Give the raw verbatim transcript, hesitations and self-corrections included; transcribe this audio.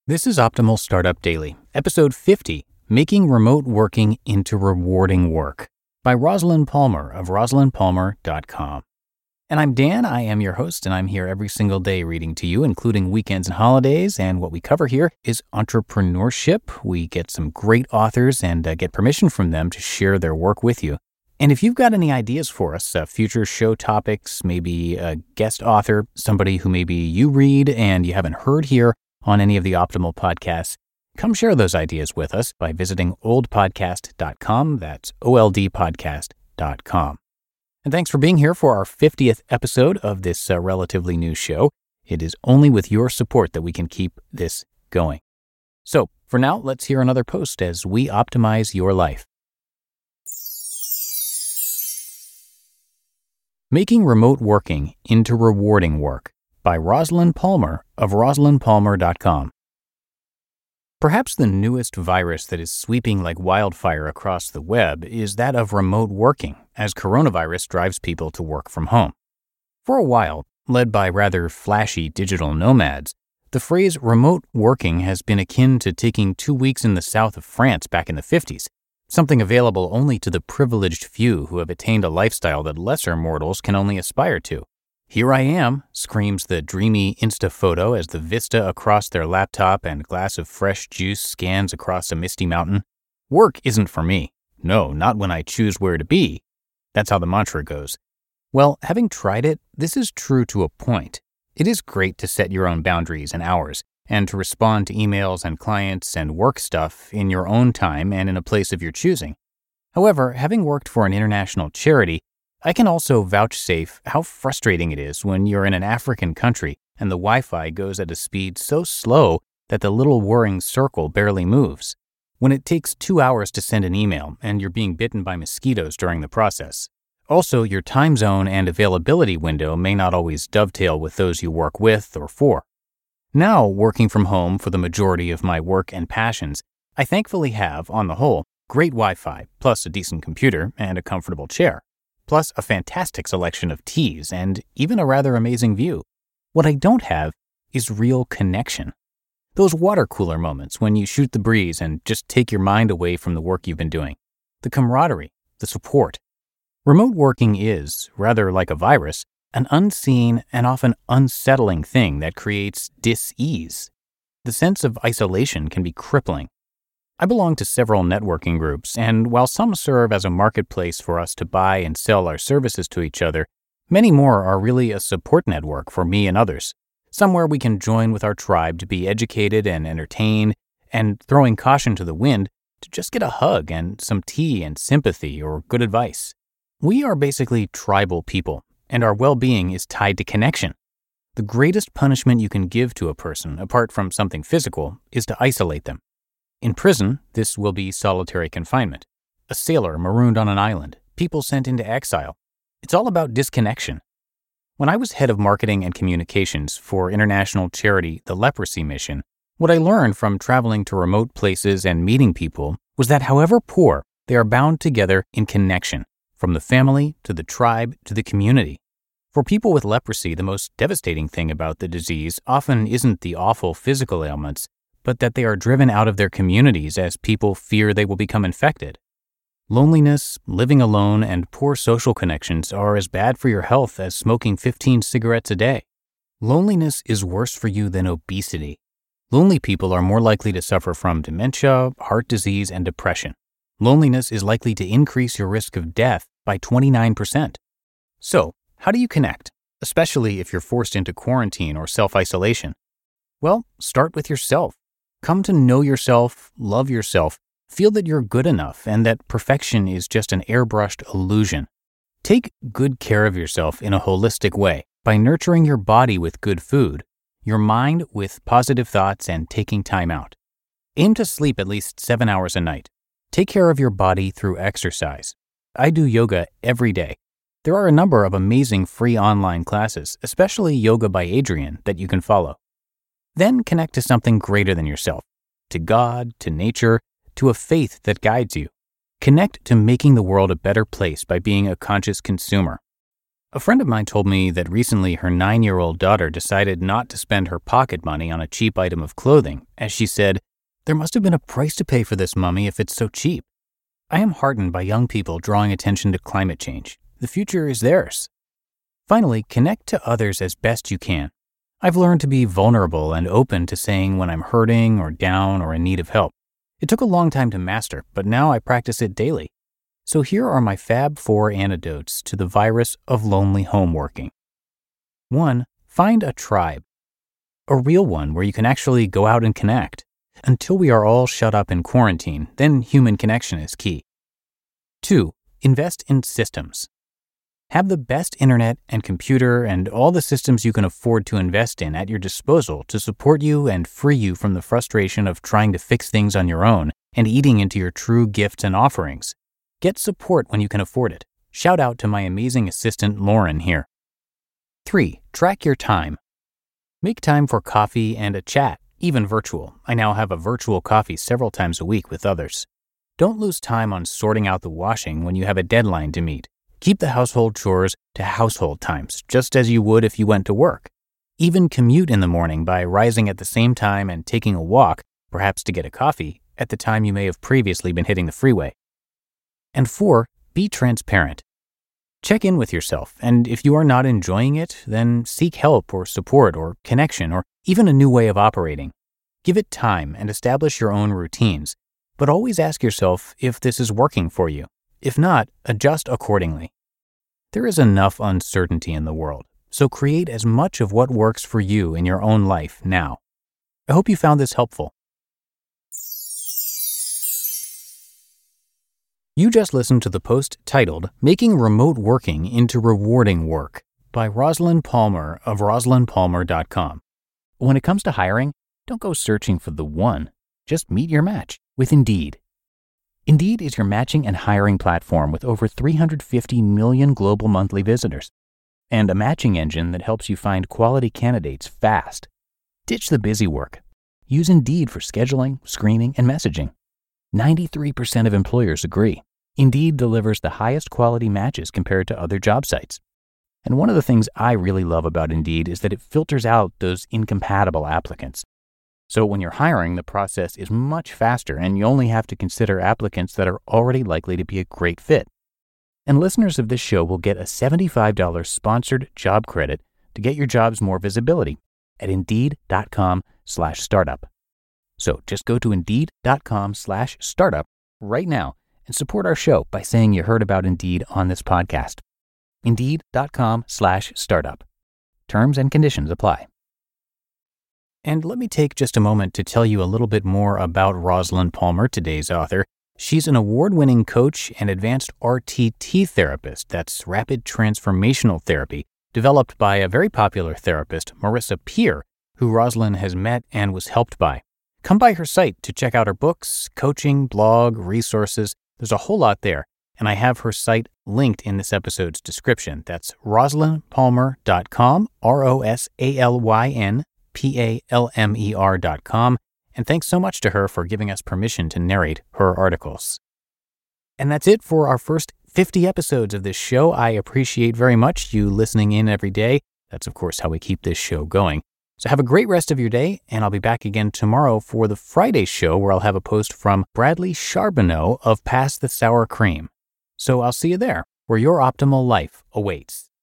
This is Optimal Startup Daily, episode fifty, Making Remote Working into Rewarding Work, by Rosalind Palmer of rosalind palmer dot com. And I'm Dan, I am your host, and I'm here every single day reading to you, including weekends and holidays, and what we cover here is entrepreneurship. We get some great authors and uh, get permission from them to share their work with you. And if you've got any ideas for us, uh, future show topics, maybe a guest author, somebody who maybe you read and you haven't heard here on any of the Optimal podcasts, come share those ideas with us by visiting old podcast dot com. That's O L D podcast dot com. And thanks for being here for our fiftieth episode of this uh, relatively new show. It is only with your support that we can keep this going. So for now, let's hear another post as we optimize your life. Making Remote Working into Rewarding Work, by Rosalind Palmer of rosalind palmer dot com. Perhaps the newest virus that is sweeping like wildfire across the web is that of remote working, as coronavirus drives people to work from home. For a while, led by rather flashy digital nomads, the phrase remote working has been akin to taking two weeks in the south of France back in the fifties, something available only to the privileged few who have attained a lifestyle that lesser mortals can only aspire to. Here I am, screams the dreamy Insta photo as the vista across their laptop and glass of fresh juice scans across a misty mountain. Work isn't for me. No, not when I choose where to be. That's how the mantra goes. Well, having tried it, this is true to a point. It is great to set your own boundaries and hours, and to respond to emails and clients and work stuff in your own time and in a place of your choosing. However, having worked for an international charity, I can also vouchsafe how frustrating it is when you're in an African country and the Wi-Fi goes at a speed so slow that the little whirring circle barely moves. When it takes two hours to send an email and you're being bitten by mosquitoes during the process. Also, your time zone and availability window may not always dovetail with those you work with or for. Now, working from home for the majority of my work and passions, I thankfully have, on the whole, great Wi-Fi, plus a decent computer and a comfortable chair, plus a fantastic selection of teas and even a rather amazing view. What I don't have is real connection. Those water cooler moments when you shoot the breeze and just take your mind away from the work you've been doing. The camaraderie, the support. Remote working is, rather like a virus, an unseen and often unsettling thing that creates dis-ease. The sense of isolation can be crippling. I belong to several networking groups, and while some serve as a marketplace for us to buy and sell our services to each other, many more are really a support network for me and others, somewhere we can join with our tribe to be educated and entertained, and throwing caution to the wind, to just get a hug and some tea and sympathy or good advice. We are basically tribal people, and our well-being is tied to connection. The greatest punishment you can give to a person, apart from something physical, is to isolate them. In prison, this will be solitary confinement. A sailor marooned on an island, people sent into exile. It's all about disconnection. When I was head of marketing and communications for international charity The Leprosy Mission, what I learned from traveling to remote places and meeting people was that however poor, they are bound together in connection, from the family to the tribe to the community. For people with leprosy, the most devastating thing about the disease often isn't the awful physical ailments, but that they are driven out of their communities as people fear they will become infected. Loneliness, living alone, and poor social connections are as bad for your health as smoking fifteen cigarettes a day. Loneliness is worse for you than obesity. Lonely people are more likely to suffer from dementia, heart disease, and depression. Loneliness is likely to increase your risk of death by twenty-nine percent. So, how do you connect, especially if you're forced into quarantine or self-isolation? Well, start with yourself. Come to know yourself, love yourself, feel that you're good enough and that perfection is just an airbrushed illusion. Take good care of yourself in a holistic way by nurturing your body with good food, your mind with positive thoughts, and taking time out. Aim to sleep at least seven hours a night. Take care of your body through exercise. I do yoga every day. There are a number of amazing free online classes, especially Yoga by Adriene, that you can follow. Then connect to something greater than yourself, to God, to nature, to a faith that guides you. Connect to making the world a better place by being a conscious consumer. A friend of mine told me that recently her nine-year-old daughter decided not to spend her pocket money on a cheap item of clothing, as she said, "There must have been a price to pay for this, Mummy, if it's so cheap." I am heartened by young people drawing attention to climate change. The future is theirs. Finally, connect to others as best you can. I've learned to be vulnerable and open to saying when I'm hurting or down or in need of help. It took a long time to master, but now I practice it daily. So here are my Fab Four antidotes to the virus of lonely homeworking. One, find a tribe. A real one where you can actually go out and connect. Until we are all shut up in quarantine, then human connection is key. Two, invest in systems. Have the best internet and computer and all the systems you can afford to invest in at your disposal to support you and free you from the frustration of trying to fix things on your own and eating into your true gifts and offerings. Get support when you can afford it. Shout out to my amazing assistant, Lauren, here. Three, track your time. Make time for coffee and a chat, even virtual. I now have a virtual coffee several times a week with others. Don't lose time on sorting out the washing when you have a deadline to meet. Keep the household chores to household times, just as you would if you went to work. Even commute in the morning by rising at the same time and taking a walk, perhaps to get a coffee, at the time you may have previously been hitting the freeway. And four, be transparent. Check in with yourself, and if you are not enjoying it, then seek help or support or connection or even a new way of operating. Give it time and establish your own routines, but always ask yourself if this is working for you. If not, adjust accordingly. There is enough uncertainty in the world, so create as much of what works for you in your own life now. I hope you found this helpful. You just listened to the post titled Making Remote Working into Rewarding Work by Rosalind Palmer of Rosalind Palmer dot com. When it comes to hiring, don't go searching for the one. Just meet your match with Indeed. Indeed is your matching and hiring platform with over three hundred fifty million global monthly visitors and a matching engine that helps you find quality candidates fast. Ditch the busy work. Use Indeed for scheduling, screening, and messaging. ninety-three percent of employers agree. Indeed delivers the highest quality matches compared to other job sites. And one of the things I really love about Indeed is that it filters out those incompatible applicants. So when you're hiring, the process is much faster and you only have to consider applicants that are already likely to be a great fit. And listeners of this show will get a seventy-five dollars sponsored job credit to get your jobs more visibility at Indeed.com slash startup. So just go to Indeed.com slash startup right now and support our show by saying you heard about Indeed on this podcast. Indeed.com slash startup. Terms and conditions apply. And let me take just a moment to tell you a little bit more about Rosalind Palmer, today's author. She's an award-winning coach and advanced R T T therapist, that's rapid transformational therapy, developed by a very popular therapist, Marissa Peer, who Rosalind has met and was helped by. Come by her site to check out her books, coaching, blog, resources. There's a whole lot there, and I have her site linked in this episode's description. That's Rosalind Palmer dot com, R O S A L Y N P A L M E R dot com, and thanks so much to her for giving us permission to narrate her articles. And that's it for our first fifty episodes of this show. I appreciate very much you listening in every day. That's, of course, how we keep this show going. So have a great rest of your day, and I'll be back again tomorrow for the Friday show where I'll have a post from Bradley Charbonneau of Pass the Sour Cream. So I'll see you there, where your optimal life awaits.